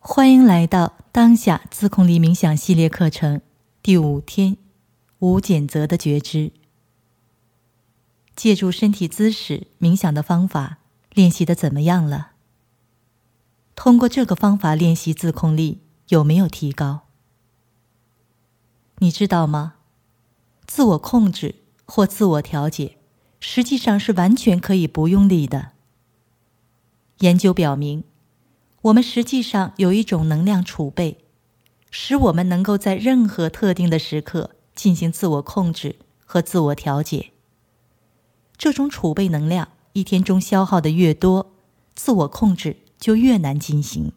欢迎来到当下自控力冥想系列课程第5天，无谴责的觉知。借助身体姿势冥想的方法，练习的怎么样了？通过这个方法练习自控力，有没有提高？你知道吗？自我控制或自我调节，实际上是完全可以不用力的。研究表明，我们实际上有一种能量储备，使我们能够在任何特定的时刻进行自我控制和自我调节。这种储备能量一天中消耗的越多，自我控制就越难进行。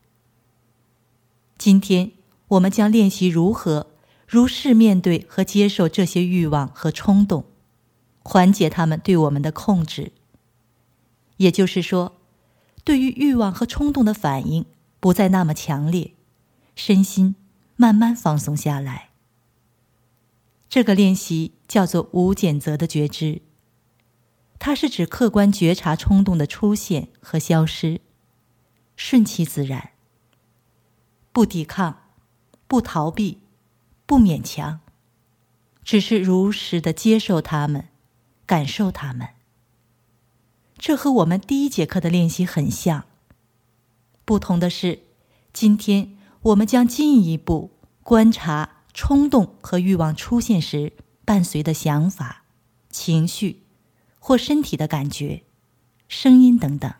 今天我们将练习如何如实面对和接受这些欲望和冲动，缓解它们对我们的控制。也就是说，对于欲望和冲动的反应不再那么强烈，身心慢慢放松下来。这个练习叫做无谴责的觉知，它是指客观觉察冲动的出现和消失，顺其自然，不抵抗，不逃避，不勉强，只是如实地接受它们，感受它们。这和我们第1节课的练习很像，不同的是，今天我们将进一步观察冲动和欲望出现时伴随的想法、情绪或身体的感觉、声音等等。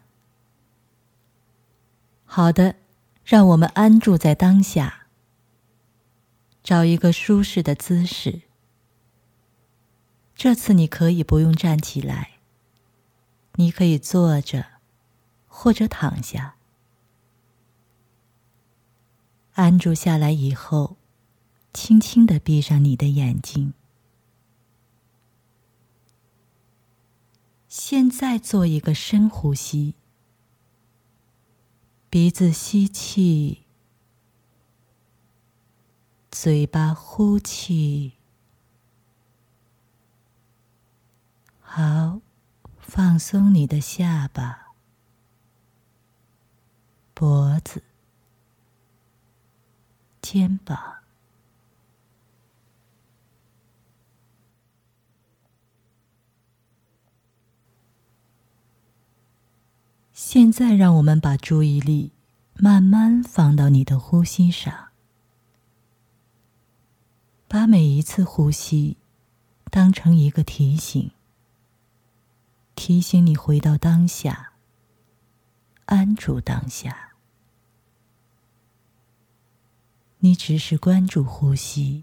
好的，让我们安住在当下，找一个舒适的姿势。这次你可以不用站起来，你可以坐着或者躺下。安住下来以后，轻轻地闭上你的眼睛。现在做一个深呼吸，鼻子吸气，嘴巴呼气。好，放松你的下巴、脖子、肩膀。现在让我们把注意力慢慢放到你的呼吸上，把每一次呼吸当成一个提醒，提醒你回到当下，安住当下。你只是关注呼吸，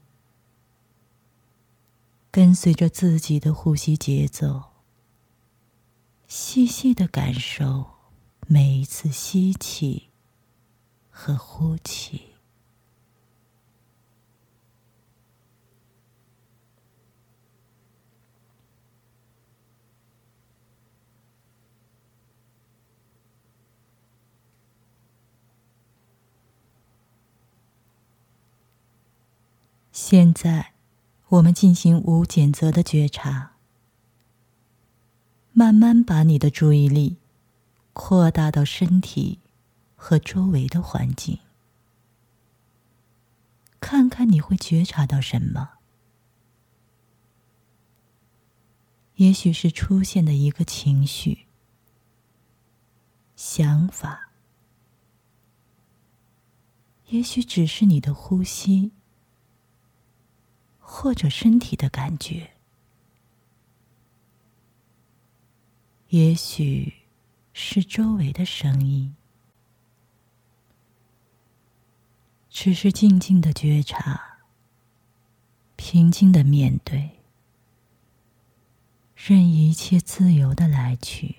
跟随着自己的呼吸节奏，细细地感受每一次吸气和呼气。现在，我们进行无谴责的觉察，慢慢把你的注意力扩大到身体和周围的环境，看看你会觉察到什么。也许是出现的一个情绪、想法，也许只是你的呼吸，或者身体的感觉，也许是周围的声音。只是静静的觉察，平静的面对，任一切自由的来去，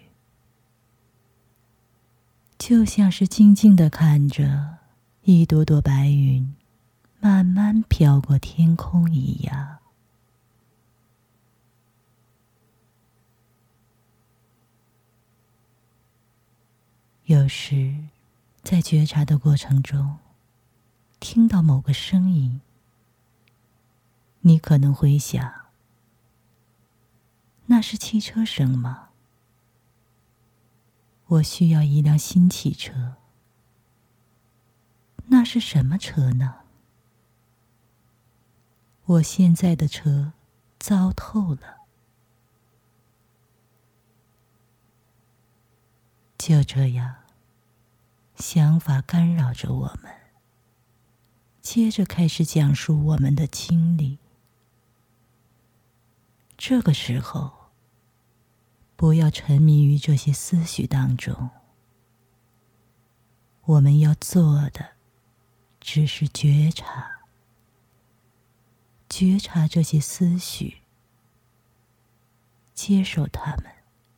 就像是静静地看着一朵朵白云慢慢飘过天空一样。有时，在觉察的过程中，听到某个声音，你可能会想，那是汽车声吗？我需要一辆新汽车。 是什么车呢？我现在的车糟透了。就这样，想法干扰着我们，接着开始讲述我们的经历。这个时候，不要沉迷于这些思绪当中。我们要做的只是觉察，觉察这些思绪，接受它们，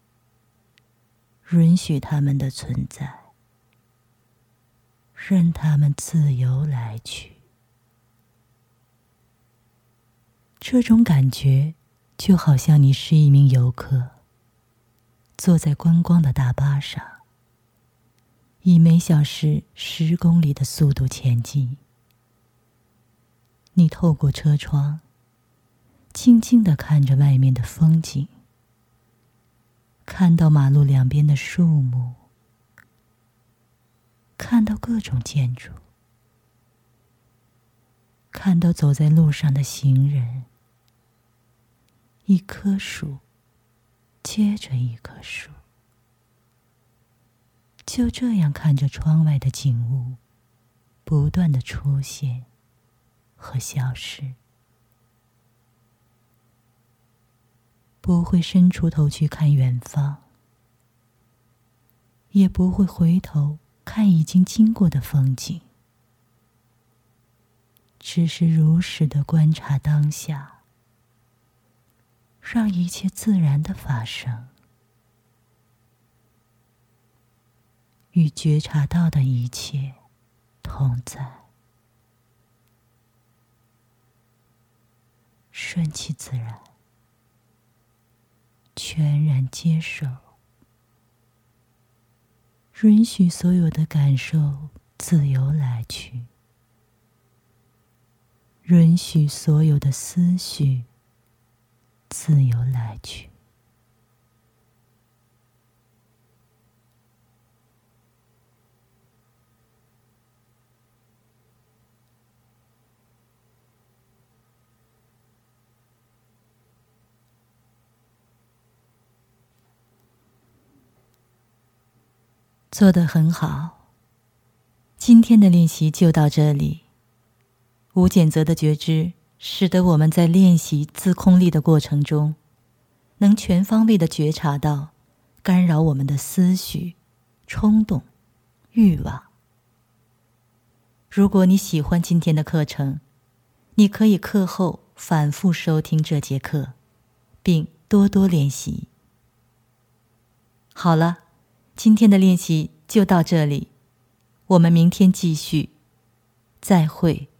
允许它们的存在，任它们自由来去。这种感觉就好像你是一名游客，坐在观光的大巴上，以每小时10公里的速度前进。你透过车窗，静静地看着外面的风景，看到马路两边的树木，看到各种建筑，看到走在路上的行人，一棵树接着一棵树，就这样看着窗外的景物不断地出现和消失，不会伸出头去看远方，也不会回头看已经经过的风景，只是如实地观察当下，让一切自然地发生，与觉察到的一切同在，顺其自然，全然接受，允许所有的感受自由来去，允许所有的思绪自由来去。做得很好，今天的练习就到这里。无谴责的觉知使得我们在练习自空力的过程中，能全方位地觉察到干扰我们的思绪、冲动、欲望。如果你喜欢今天的课程，你可以课后反复收听这节课，并多多练习。好了，今天的练习就到这里，我们明天继续，再会。